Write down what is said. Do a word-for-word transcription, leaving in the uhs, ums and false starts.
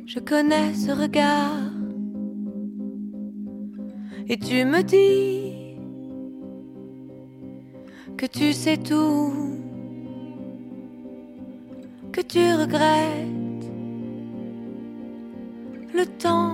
Je connais ce regard. Et tu me dis que tu sais tout, que tu regrettes le temps